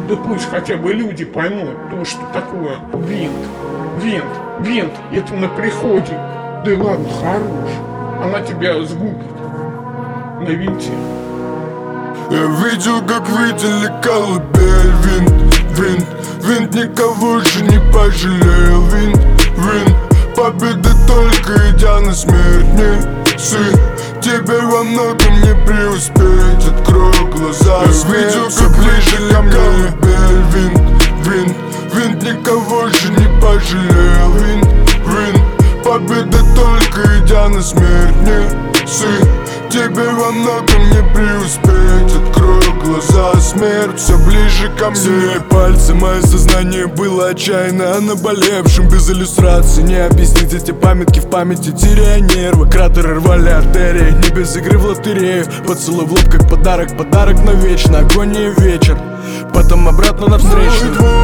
Да пусть хотя бы люди поймут то, что такое винт, это на приходе. Да и ладно, хорош, она тебя сгубит на винте. Я видел, как видели колыбель. Винт никого же не пожалел. Винт, победа только идя на смерть. Неси, тебе во многом не преуспеть. Открой глаза, я видел, как ближе колыбель. Винт никого же не пожалел. Винт, победа только идя на смерть. Неси, тебе во многом не преуспеть. Открой глаза, смерть все ближе ко мне. Сильнее пальцы, мое сознание было отчаянно наболевшим. Без иллюстрации не объяснить эти памятки в памяти, теряя нервы. Кратеры рвали артерии, не без игры в лотерею. Поцелуй в лоб как подарок навечно. Агония вечер, потом обратно навстречу.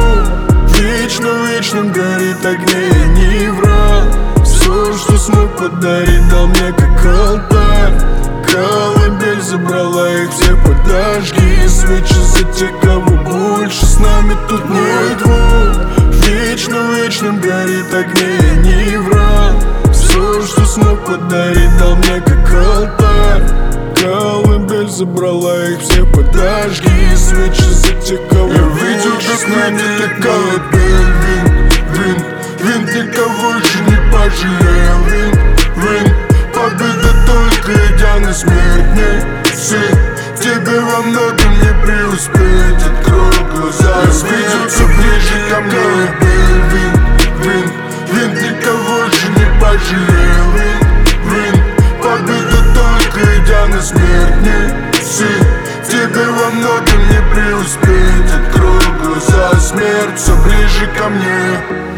Вечным горит огней, я не врал. Все, что смог подарить, дал мне как алтарь. Колыбель забрала их все, подожги. Свечи за тех, кого больше с нами тут нет. Вечным горит огней, я не врал. Все, что смог подарить, дал мне как алтарь. Колыбель забрала их все, подожги. Свечи за тех, кого я видел, как с нами ты колыбель. Винт никого же не пожалел. Винт, победа только идя на смерть. Неси, тебе во многом не преуспеть. Открой глаза, я видел все ближе ко мне. Винт никого же не пожалел. Винт, победа только идя на смерть. Неси, тебе во многом не преуспеть. Открой глаза, смерть все ближе ко мне.